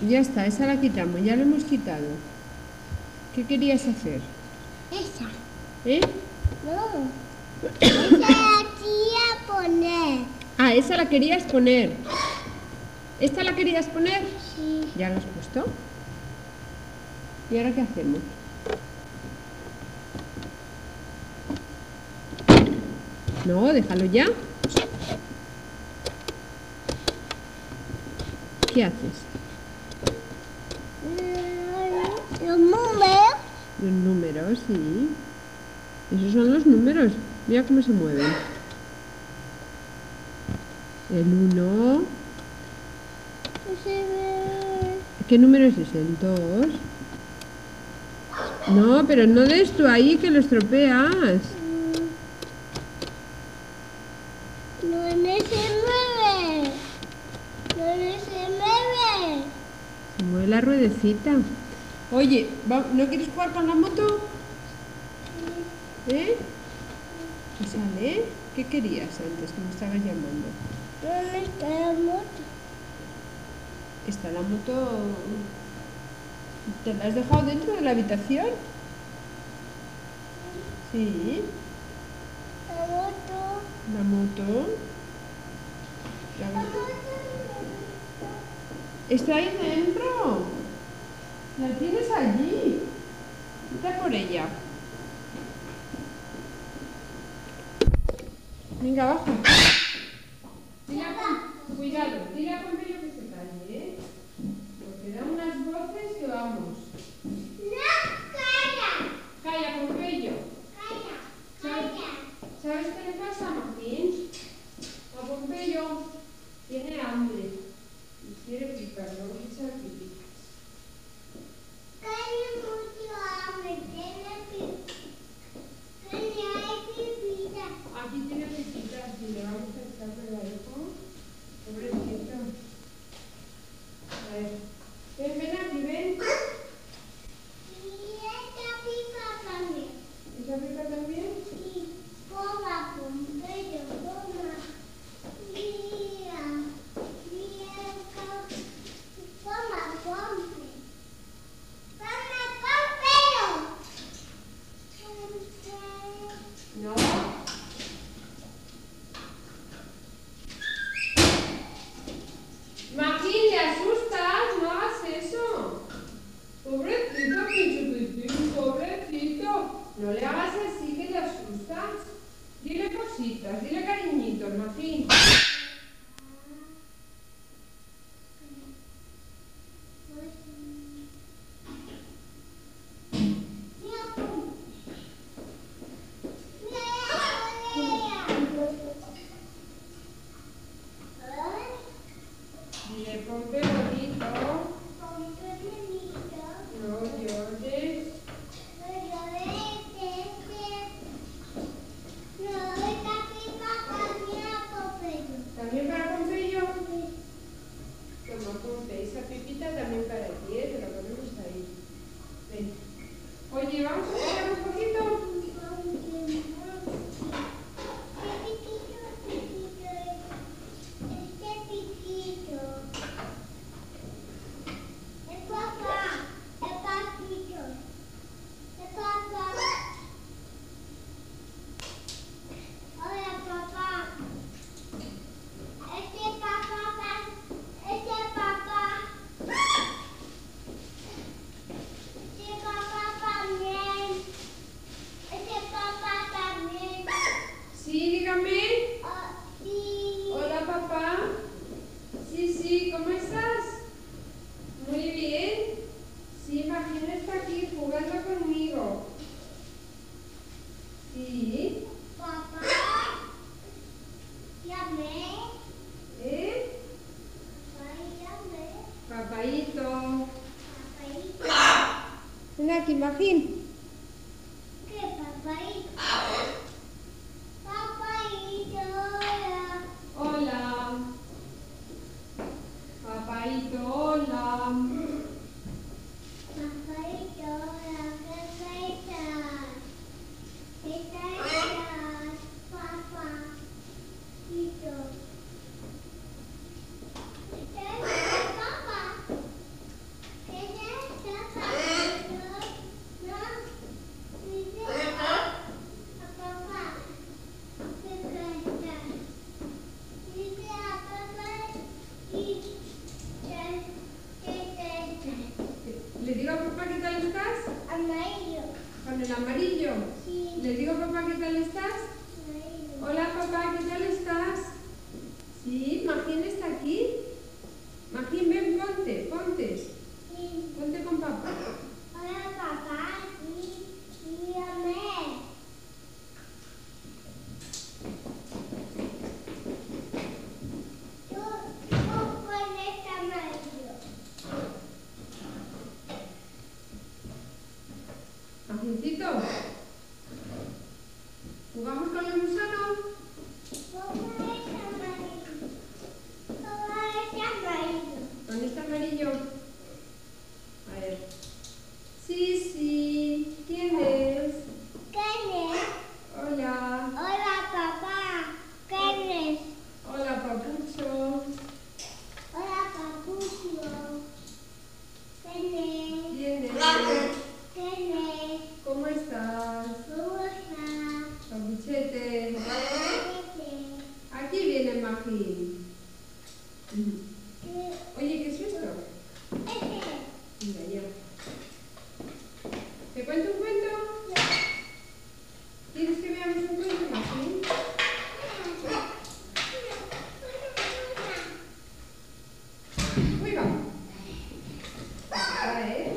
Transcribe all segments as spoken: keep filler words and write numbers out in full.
Ya está, esa la quitamos, ya la hemos quitado. ¿Qué querías hacer? Esa. ¿Eh? No. Esa la quería poner. Ah, esa la querías poner. ¿Esta la querías poner? Sí. Ya la has puesto. ¿Y ahora qué hacemos? No, déjalo ya. ¿Qué haces? Los números. Los números, sí. Esos son los números. Mira cómo se mueven. El uno. ¿Qué número es ese? El dos. No, pero no des tú ahí que lo estropeas. No se mueve. No se mueve. Se mueve la ruedecita. Oye, ¿no quieres jugar con la moto? ¿Eh? ¿Qué sale? ¿Qué querías antes que me estabas llamando? ¿Dónde está la moto? Está la moto... ¿Te la has dejado dentro de la habitación? Sí. La moto. La moto. La moto. ¿Está ahí dentro? La tienes allí. Vete por ella. Venga, abajo. Tira con... Cuidado, tira con ello que se calle, ¿eh? Porque da unas voces que vamos. ¡No! ¡Calla! Calla, Pompeyo. ¡Calla! ¿Sabes, ¡Calla! ¿Sabes qué le pasa a Martín? A Pompeyo tiene hambre y quiere picar, vamos a echar pipitas. Tiene mucho hambre, tiene pi- tiene hay pipita. Aquí tiene pipitas y le vamos a echar pegadito. Pobrecito. A ver. Ven, ven aquí, ven. Y esta pipa también. ¿Esa pipa también? Sí. Coma, Pompeyo, coma. Mira, mira, co- coma, Pompe. Coma, Pompeyo. Pompe. No. Martín, ¿le asustas? No hagas eso. Pobrecito, pinchupitín, pobrecito. No le hagas así que le asustas. Dile cositas, dile cariñitos, Martín. Dile, Pompe bonito. No llores. ¿También para Pompeyo? Toma, Pompe, esa pipita también para ti, ¿eh? Te la ponemos ahí. Ven. Oye, vamos a jugar un poquito. Sí, dígame. Hola, papá. Sí, sí, ¿cómo estás? Muy bien. Sí, Martín está aquí jugando conmigo. Sí. ¿Eh? Papaíto. Ven aquí, Martín. ¿Qué, papaíto? Papaíto, Hola. Papaíto, hola. papaíto, ¿qué estás? ¿Qué estás, papaíto? ¿Estás, papá? el amarillo. Sí. ¿Le digo papá qué tal estás? Hola papá, ¿qué tal estás? Sí, Magín está aquí. Magín, ven, ponte, ponte. Sí. Ponte con papá. Hola papá, sí, dígame. Tú, tú pones amarillo. Magincito, ¿jugamos con el gusano? Toma este amarillo. Toma este amarillo. ¿Con este amarillo? A ver. Sí, sí. ¿Quién es? ¿Quién es? Hola. Hola papá, ¿quién es? Hola, papucho. Hola papucho. ¿Quién es? ¿Quién es? ¿Quién es? ¿Cómo estás? ¿Cómo está? Papuchete. ¿Quién Aquí viene Magín. es? Oye, ¿qué es esto? Mira, ya. ¿Te cuento un cuento? ¿Quieres que veamos un cuento, Magín? Uy, va. Va, ¿eh?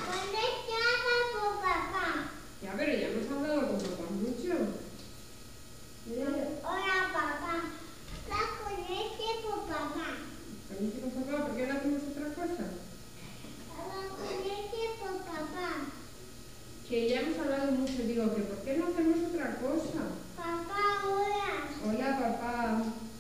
Ya, pero ya hemos hablado con papá mucho. Mira, Hola papá, la conecte por papá. con este con papá, ¿por qué no hacemos otra cosa? La conecte por papá. Que ya hemos hablado mucho, digo, que ¿por qué no hacemos otra cosa? Papá, hola. Hola, papá.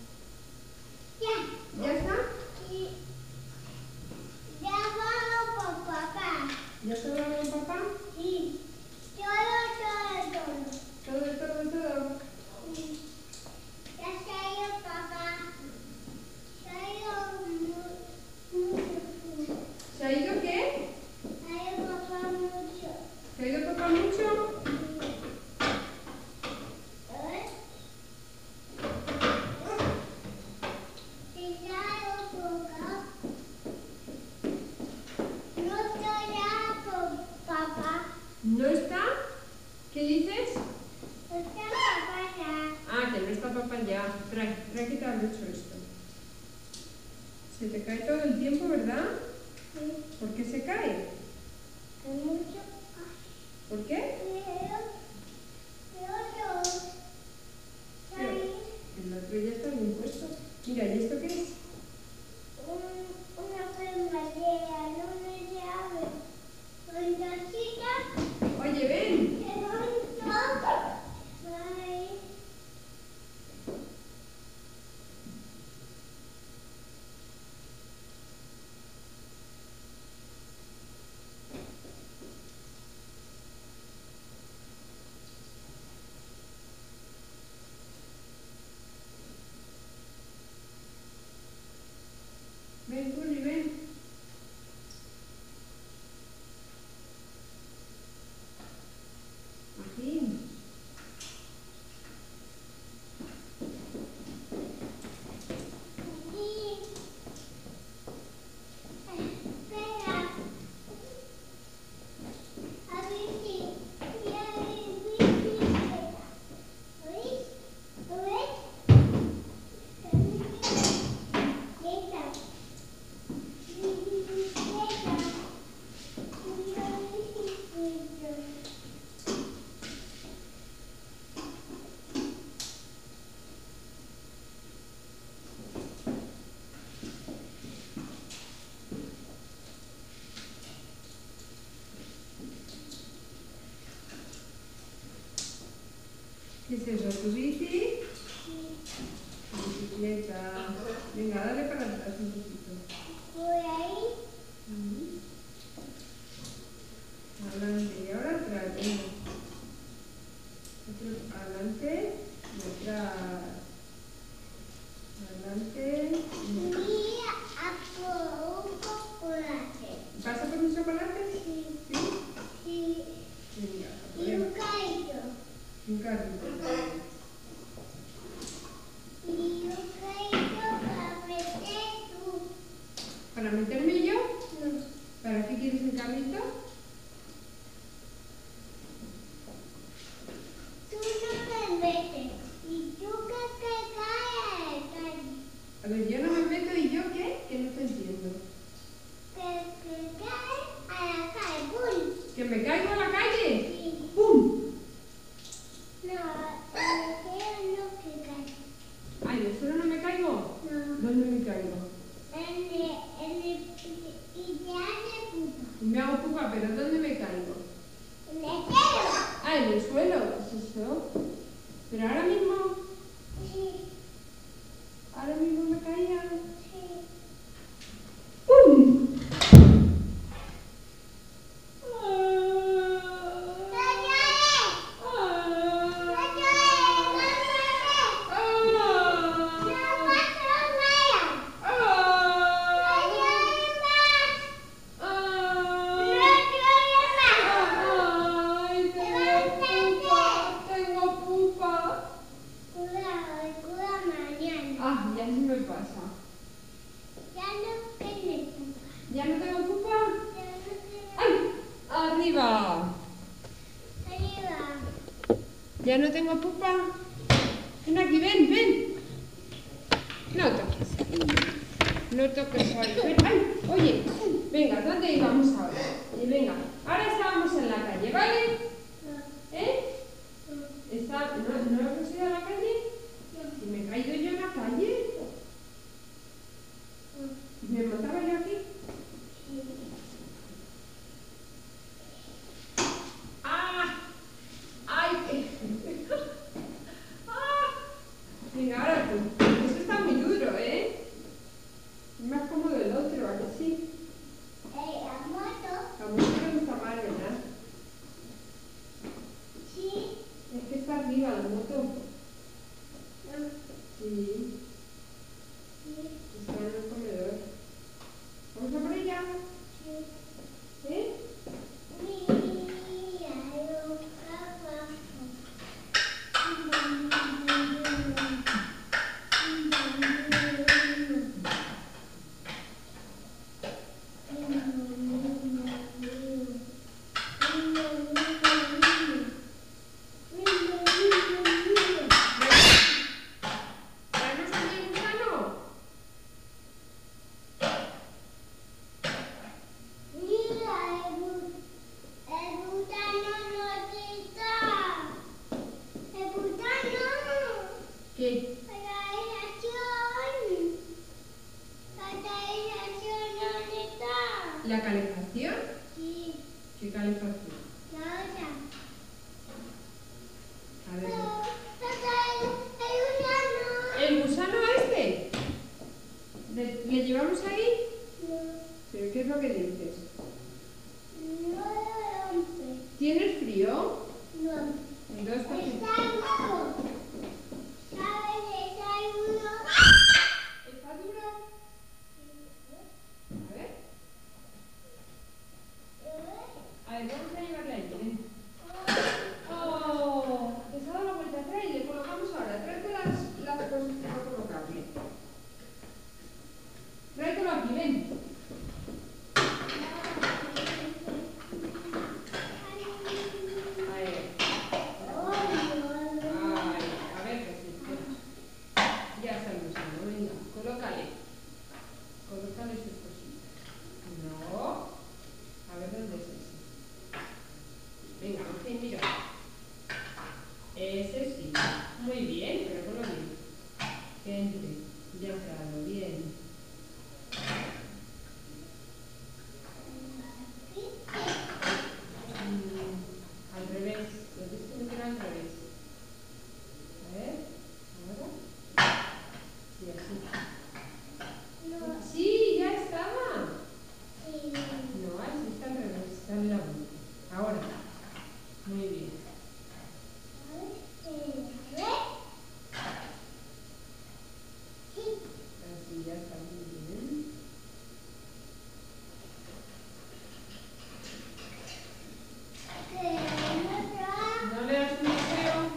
Ya. ¿Ya está? Y ya vamos por papá. ¿Ya está hablando con papá? Sí. Todo, todo, todo. Todo, todo, todo. Sí. Ya se ha ido papá. Se ha ido mu- mucho. ¿Se ha ido qué? Se ha ido papá mucho. ¿Se ha ido papá mucho? ¿Eh? Si se ha ido papá. No estoy ya por papá. ¿No está? ¿Qué dices? No está papá ya. Ah, que no está papá ya. Trae, trae que te han hecho esto. Se te cae todo el tiempo, ¿verdad? Sí. ¿Por qué se cae? Hay mucho. ¿Por qué? Pero, pero yo. Pero el otro ya está bien puesto. Mira, ¿y esto qué es? Un, una primavera, no me llame. Una chica. Oye, ven. ¡Qué bonito! Ay. Ven, Juli, ven. Magín. Sí. Espera. A ver si. Ya vi bicicleta. ¿Oís? ¿Lo ves? La bicicleta. Bicicleta. Una bicicleta. ¿Qué es eso? ¿Tu bici? Bicicleta. Venga, dale para atrás un poquito. Por ahí. Ujú. Adelante y ahora atrás. Venga. Otro adelante y atrás. Adelante. y atrás. Mira a por un chocolate. ¿Vas a por un chocolate? Sí. ¿Sí? Sí. Venga, a Y poner un caído. un carrito. Y un caído para meter tú. ¿Para meterme yo? No. ¿Para qué quieres el carrito? Ah, en el suelo. ¿Qué es eso? Pero ahora mismo, Sí, ahora mismo me caía. sí. ¡Pum! Ah, ya se me pasa. ¿Ya no tengo pupa? ¡Ay! ¡Arriba! ¿Ya no tengo pupa? Ven aquí, ven, ven. No toques ahí. No toques ahí. Ven. ¡Ay! Oye, venga, ¿dónde íbamos ahora? Y venga, ahora estábamos en la calle, ¿vale? ¿Eh? Está... ¿No, ¿No hemos ido a la calle? ¿Y me he caído yo en la calle? ¿Me mataba yo aquí? ¡Ah! ¡Ay! qué- ¡Ah! Venga, ahora tú. Eso está muy duro, ¿eh? Es más cómodo el otro, ¿a que sí? A vos te gusta más, ¿verdad? Es que está arriba la moto. Sí. Está en el comedor. ¿Vamos a por ella? ¿Eh? ¿Traemos aquí el gusano? ¿Qué? ¿La calefacción? ¿Qué calefacción? A ver. ¿El gusano este? ¿Le, le llevamos ahí? ¿Pero qué es lo que dices? ¿Tienes frío? Entonces, ¿por qué? ¿Está duro? A ver. A ver, vamos a llevarle ahí. Ven. ¡Oh! Te has dado la vuelta atrás y le colocamos ahora. Tráete las, las cosas para colocarle. Tráetelo aquí, ven. Ahí. Ay, a ver qué sí. Ya está el gusano, venga, colócale. Colócale sus cositas. No. A ver dónde es ese. Venga, Martín, mira. Ese sí. Muy bien, pero ponlo bien. Que entre. Ya entrado, bien. Mm, al revés. Lo tienes que meter al revés. A ver. Ahora. Sí, así. Sí, ya estaba. No, así está al revés. Dale la vuelta. Ahora. Muy bien. Así ya está muy bien. ¿No le das un paseo?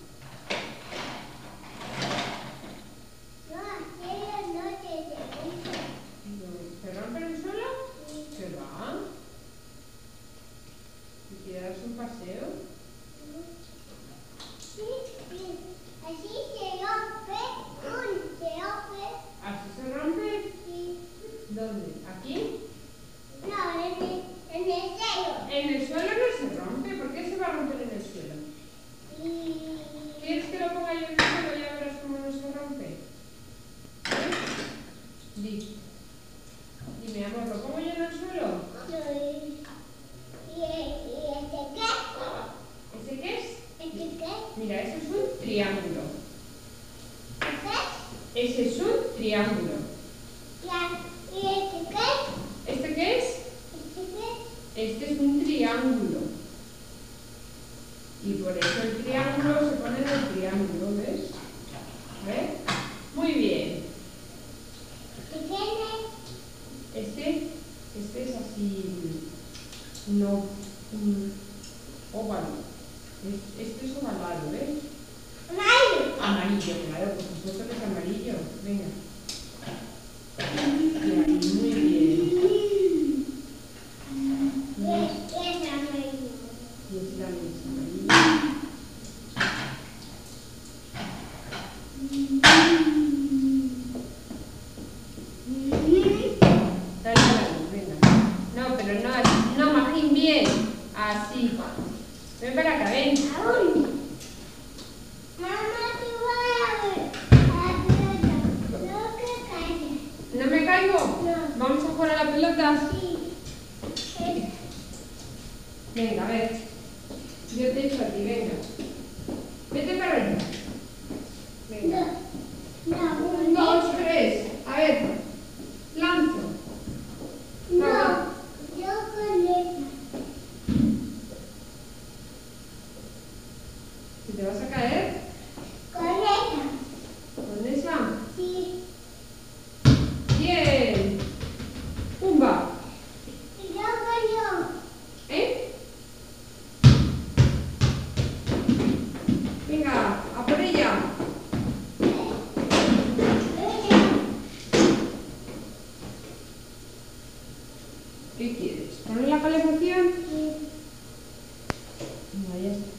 ¿Se rompe el suelo? ¿Se va? ¿Y quieres dar un paseo? Mira, eso es un triángulo. Ese es un triángulo. ¿Y este qué? ¿Este qué es? Este es un triángulo. Y por eso el triángulo se pone en el triángulo, ¿ves? ¿Ves? Muy bien. Este, este es así, no, un óvalo. Este es ovalado, ¿ves? Amarillo. Amarillo, claro, por supuesto que es amarillo. Venga. Y ahí, muy bien. Y es amarillo. Y este también es amarillo. Dale a la luz, venga. No, pero no así. No, Magín, bien. Así. Ven para acá, ven. Mamá, tú vas a ver. A ver, no te calles. ¿No me caigo? No. ¿Vamos a jugar a la pelota? Sí. Venga, a ver. Yo te echo a ti, venga. Vete para arriba. Venga. No. Un, dos, tres. A ver. Lanzo. No. Yo con esta. ¿Si te vas a caer? Con esta. ¿Con esa? Sí. Bien. Pumba. Y yo con yo. ¿Eh? Venga, a por ella. ¿Qué quieres? ¿Poner la calefacción? Venga, ya está.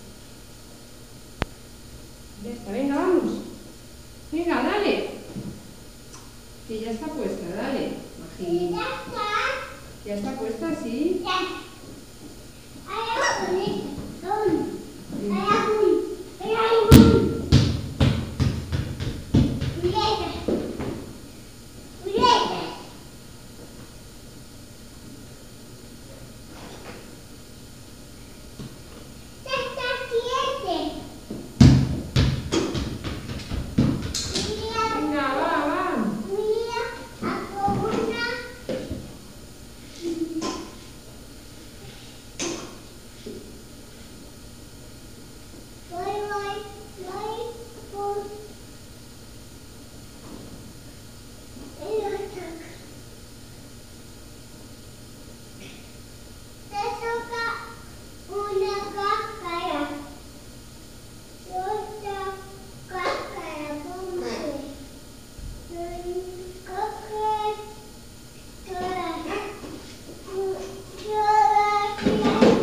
Ya está, venga, vamos. Venga, dale. Que ya está puesta, dale. Magín. Ya está. Ya está puesta, sí. Ya. Ahora con esta. Ahora con. Ahora con. Muleta. Muleta. Ya está quieta. Mira, Venga, va, va. mira, a por una. Voy, voy, voy por el otro. Te toca una cáscara. Otra cáscara, póngale. Coge todas. Todas.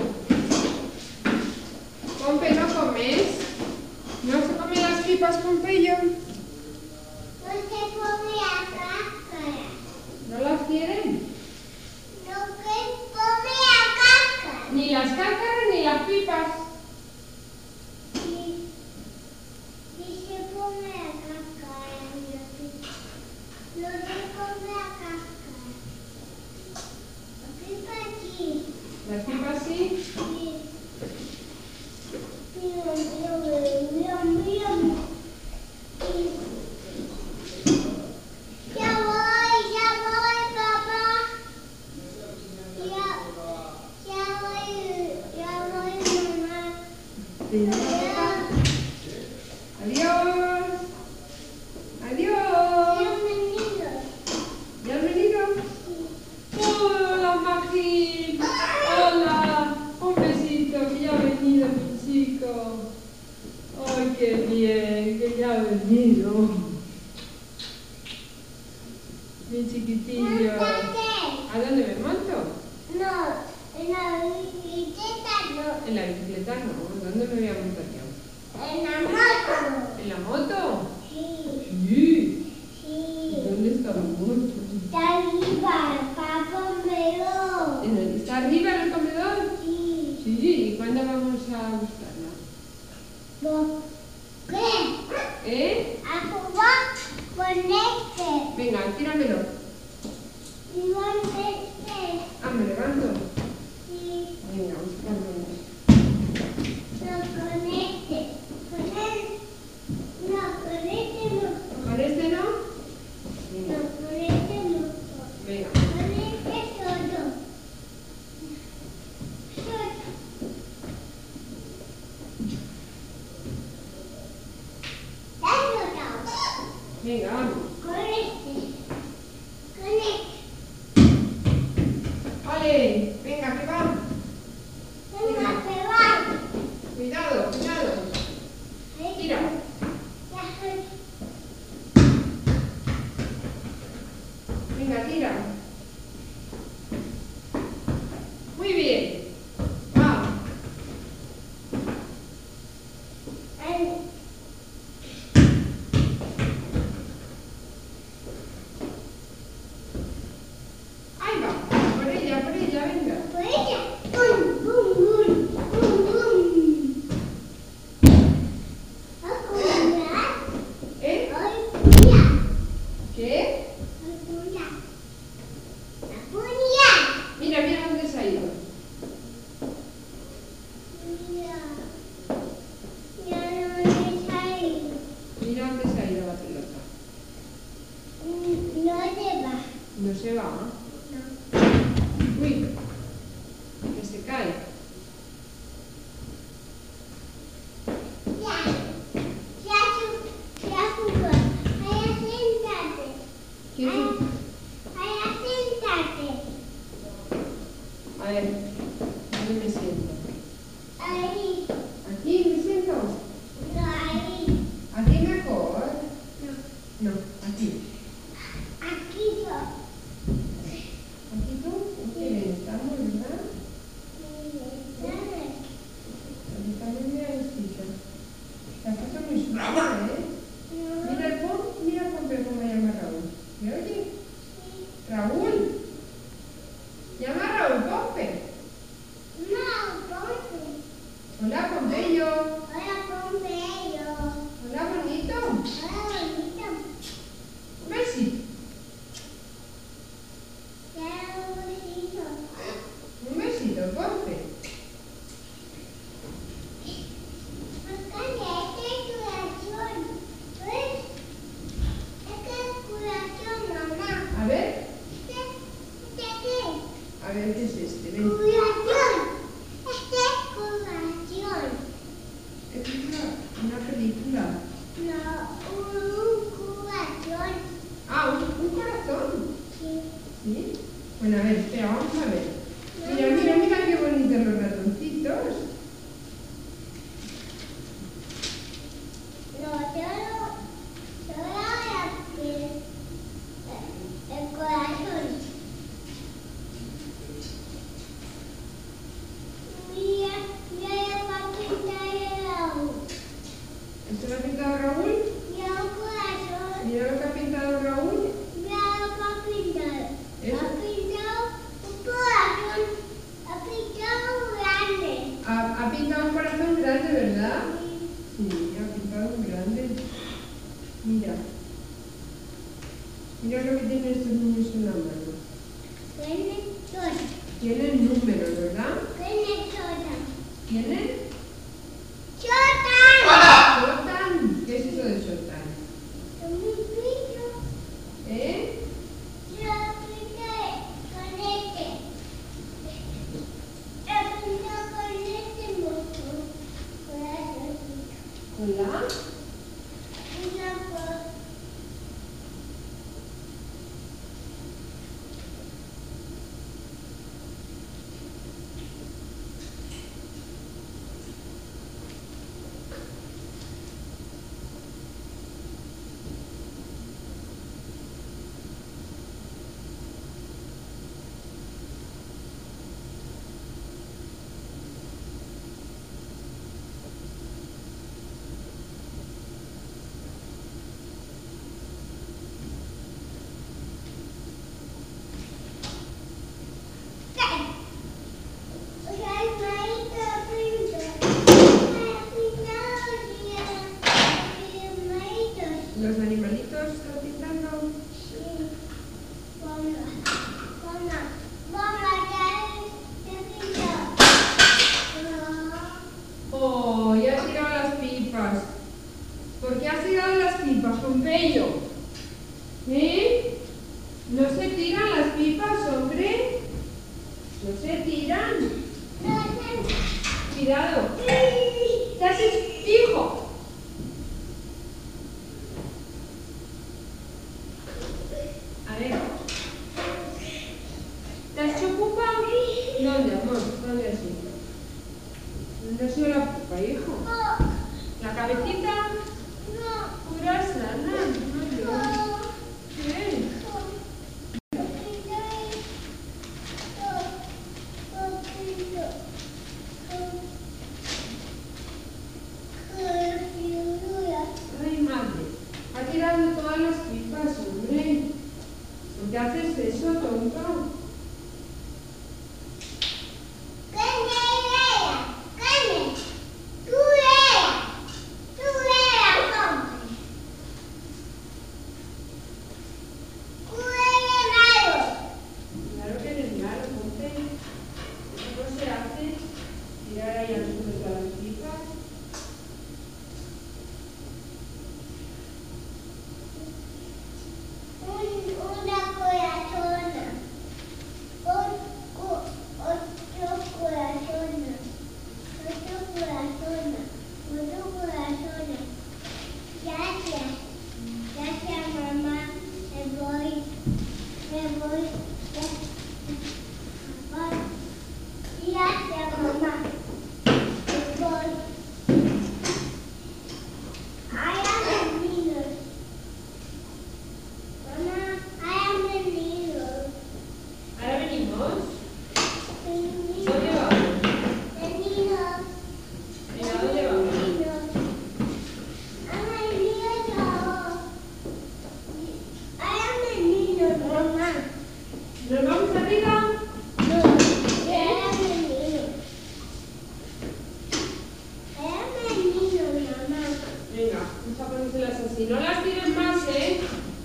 Pompe, ¿no comes? ¿No se comen las pipas, Pompeyo? No se come la cáscara. ¿No las quieren? No se come la cáscara. Ni las cáscaras ni las pipas. Sí. Sí se come la cáscara. No se come la cáscara. La pipa sí. ¿Las pipas sí? Sí. Mío, mío, mío, mío. Ya voy, ya voy, papá. Ya, ya voy, ya voy, mamá. Sí. Ya, Adiós. ya Adiós. venido. ¿Ya has venido? Hola, Magín. Hola. Un besito, que ya ha venido mi chico. Ay, qué bien, que ya ha venido. Mi chiquitillo. Montate. ¿A dónde me monto? No, en la bicicleta no. En la bicicleta no. ¿Dónde me voy a montar yo? En la moto. ¿En la moto? Sí, Sí. sí. ¿Dónde está la moto? Está arriba, papá me lo. ¿En el- ¿Está arriba en el comedor? Sí. Sí. ¿Y cuándo vamos a buscarla? ¿Por qué? ¿Eh? A jugar con este. Venga, tíramelo. Y con este. Ah, me levanto. Sí, Venga, buscarlo. no con este. Con Venga, vamos. Con este. Con este. ¡Vale! Venga, que va. Venga, que va. Cuidado, cuidado. Tira. Venga, tira. Muy bien. Va. Ahí va. Por ella, por ella, venga. Por ella. Bum, bum, bum, bum, bum. ¿A curar? ¿Eh? Ay, curar. ¿Qué? A curar. A curar. Mira, mira dónde se ha ido. Mira. Mira dónde sale. Mira dónde se ha ido la pelota. No se va. No se va. No. Uy. Que se cae. Ya. Ya su- ya jugó. Allá siéntate. ¿Quién Allá, es? allá siéntate. A ver, ¿dónde me siento? Ahí. ¿Aquí me siento? No, ahí. ¿Aquí mejor? No. No, aquí. Aquí yo. ¿Aquí tú? Qué bien estamos, ¿verdad? Dale. Aquí también mira el sitio. La cosa muy suave, ¿eh? Mira el pon, mira Pompe cómo llama Raúl. ¿Me oye? Raúl. Llama a Raúl Pompe. No, ponte. Hola, Pompeyo. Hola, Pompeyo. Hola, bonito. Hola, bonito. Un besito. Quiero un besito. Un besito, Pompe. Acá este es curación. ¿Ves? Este es curación, mamá. A ver, Este, este qué? a ver qué es este. Ven. Curación. Este es curación. Es una, una película. No, un curación. Ah, un, un corazón. Sí. ¿Sí? Bueno, a ver, espera, vamos a ver. Mira, mira, mira qué bonitos los ratoncitos. No, solo, solo la piel, el corazón. Mira, mira la papita de Raúl. ¿Esto lo ha pintado Raúl? Mira el corazón. Mira lo que ha pintado Raúl. Mira la papita. Eso. Ha pintado un corazón. Ha pintado grande. Ha, ha pintado un corazón grande, ¿verdad? Sí, ha pintado un grande. Mira. Mira lo que tienen estos niños en la mano. Tiene todo. Tienen números, ¿verdad? Tiene todo. ¿Tienen? ¡Chotan! Shotan. ¿Qué es eso de Shotan? Un bicho. ¿Eh? Yo pinté con este. He pintado con este mucho. Corazoncito. ¿Con la? Una cosa. ¿Los animalitos están pintando? ¡Oh! Y has tirado las pipas. ¿Por qué has tirado las pipas, Pompeyo? ¿Eh? ¿No se tiran las pipas, hombre? ¿No se tiran? Cuidado. ¿Qué haces, hijo? pipa, hijo. La cabecita. Pura sana. Muy bien. Bien. Ay, madre. Ha tirado todas las pipas, hombre. ¿Por qué haces eso, tonto? Claro que eres malo, ponte. Eso no se hace. Tirar ahí al suelo todas las pipas. Una corazona. Otro corazona. Otro corazona. Otro corazona. Gracias. Gracias, mamá. Me voy. Me voy. Gracias, mamá. Me voy. I am a leader. Mamá, I am a leader. Ahora venimos. Leader. ¿Dónde vamos? Leader. Venga, ¿dónde vamos? I'm a leader. I am a leader, mamá. ¿Nos vamos arriba? No, I am a leader. I am a leader, mamá. Venga, vamos a ponérselas así. No las tires más, ¿eh?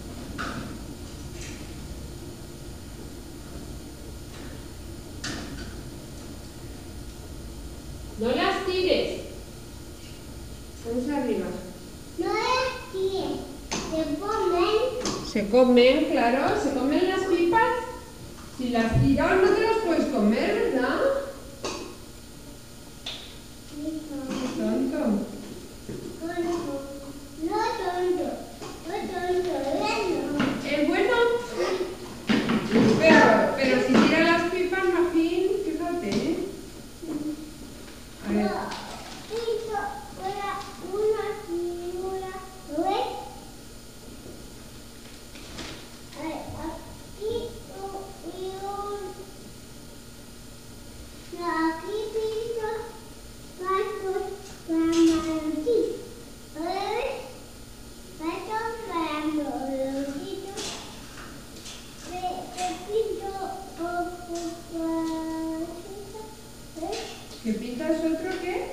No las tires. Vamos arriba. No las tires. Se ponen. Se comen, claro, se comen las pipas. Si las tiras no te las puedes comer, ¿verdad? Tonto. No tonto. No tonto. Bueno. ¿Es bueno? Pero, pero si tiras las pipas, Magín, fíjate, ¿eh? A ver. ¿Qué pintas otro qué?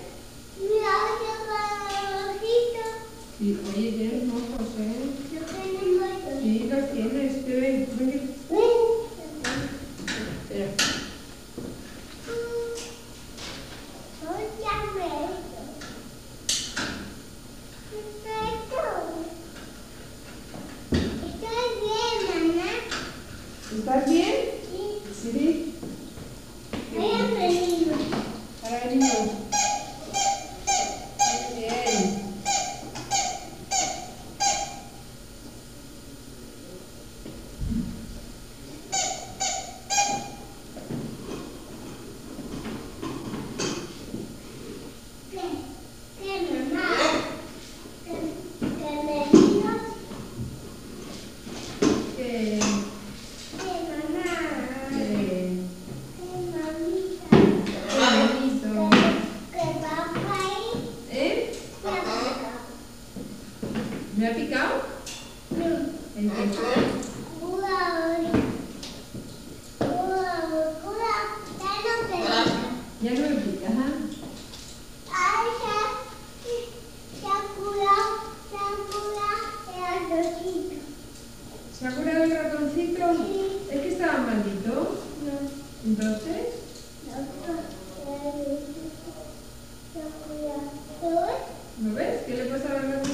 Sí, oye, tienes mojos, ¿eh? Sí, los tienes, te ven. Ven. Espera. ¿Estás bien? Sí. Qué bien. Ahora venimos. Muy bien. Que... ¿Eh? ¿Me ha picado? ¿En qué? Ya no me pica, ¿ah? ¿Se ha curado el ratoncito? ¿Es que estaba maldito? Entonces, ¿no ves? ¿Qué le pasa al ratoncito?